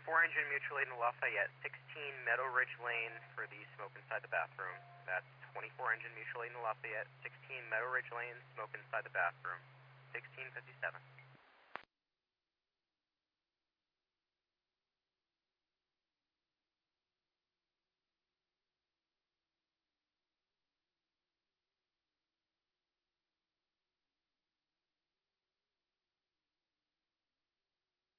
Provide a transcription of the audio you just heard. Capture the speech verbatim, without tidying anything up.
twenty-four engine mutual aid in Lafayette, sixteen Meadow Ridge Lane for the smoke inside the bathroom. That's twenty-four engine mutual aid in Lafayette, sixteen Meadow Ridge Lane, smoke inside the bathroom, sixteen fifty-seven.